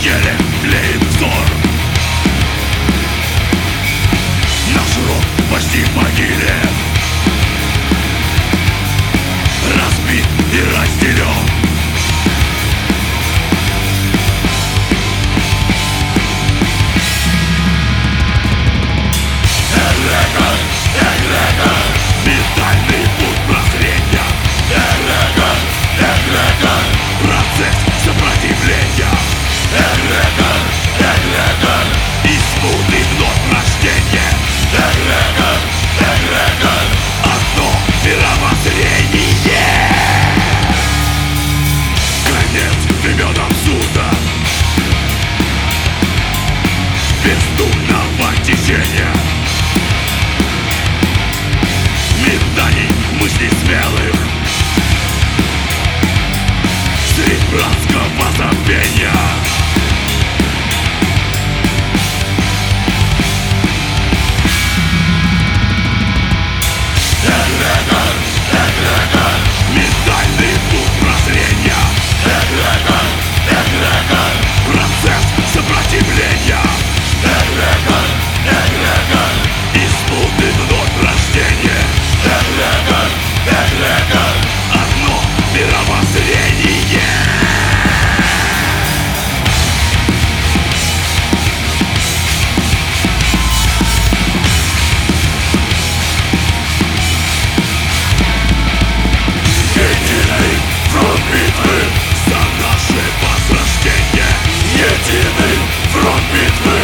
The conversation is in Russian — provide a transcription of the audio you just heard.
еле тлеет взор. Наш род почти в могиле, разбит и разделен. Ментальный путь прозрения. Процесс сопротивления. И смутный вновь рождение. Одно мировоззрение. Конец времен абсурда, бездумного течения, метаний мыслей смелых средь братского забвения. Ментальный путь прозрения. Процесс сопротивления. И смутный вновь рождение. Одно мировоззрение. Единый фронт битвы за наше возрождение. Единый фронт битвы